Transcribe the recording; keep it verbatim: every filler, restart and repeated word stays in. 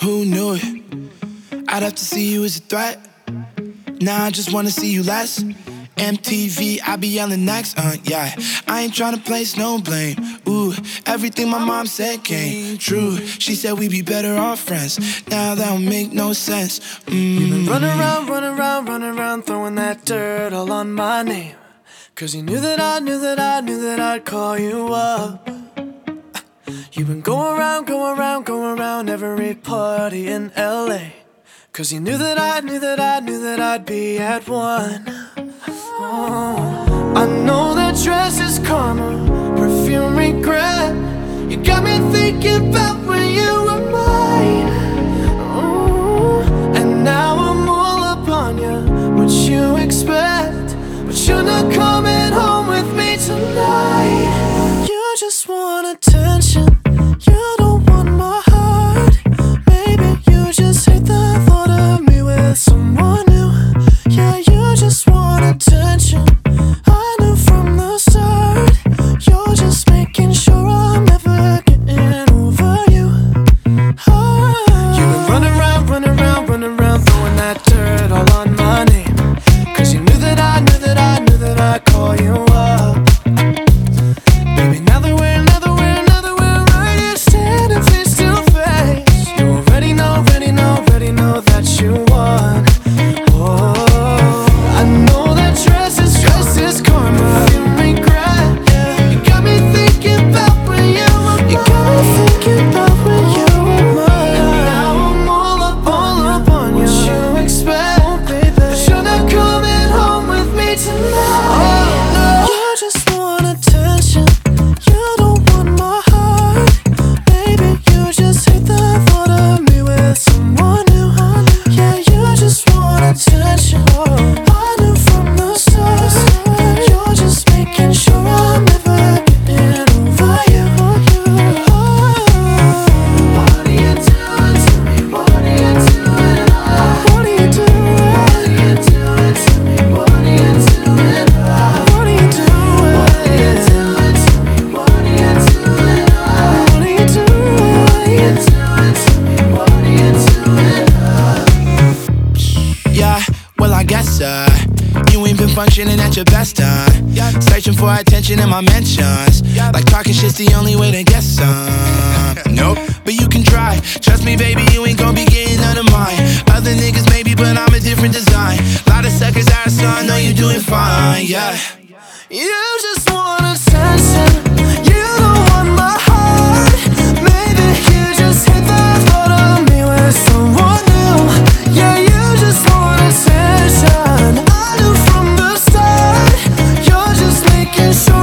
Who knew it? I'd have to see you as a threat. Now I just wanna see you less. M T V, I be yelling next, uh, yeah. I ain't tryna place no blame. Ooh, everything my mom said came true. She said we'd be better off friends. Now that don't make no sense. Mm. You've been running around, running around, running around, throwing that dirt all on my name. Cause you knew that I knew that I knew that I'd call you up. You've been going around, going around, going around every party in L A. Cause you knew that I knew that I knew that I'd be at one. Oh, I know that dress is karma, perfume regret. You got me thinking about when you were mine. Ooh, and now I'm all up on you, what you expect. But you're not coming home with me tonight. You just want attention, you don't want my heart. Maybe you just hate the thought of me with someone new. Yeah, you just want attention, I knew from the start. You're just making sure I'm never getting over you. Oh. You've been running around, running around, running around, throwing that dirt all on my name. Cause you knew that I knew that I knew that I'd call you up. Baby, now that we're, now that we're, now that we're right here standing face to face, you already know, already know, already know that you won. Oh, I know that dress is, dress is karma, you regret. Yeah. You got me thinking about when you were mine. You got me thinking about when you were mine. And now I'm all up, all up on you. What you expect, oh, baby. But you're not coming home with me tonight. Oh, no. You just want attention, you don't want my heart. Baby, you just hate the thought of me with someone new. Yeah, you just want attention, I knew from the start. You're just making sure I'm never getting over you. Oh. What are you doing to me? What are you doing? What are you doing? What are you doing to me? What are you doing? What are you doing? What are you doing to me? What are you doing? What are you doing? What are you doing to me? What are you doing? Yeah, well I guess uh you ain't been functioning at your best, huh? Searching for attention in my mentions, like talking shit's the only way to get some. Nope, but you can try. Trust me, baby, you ain't gon' be getting none of mine. Other niggas maybe, but I'm a different design. Lot of suckers out, so I know you're doing fine. Yeah. You just want attention, you don't want my heart. Maybe you just hate the thought of me with someone new. Yeah, you just want attention, I knew from the start. You're just making sure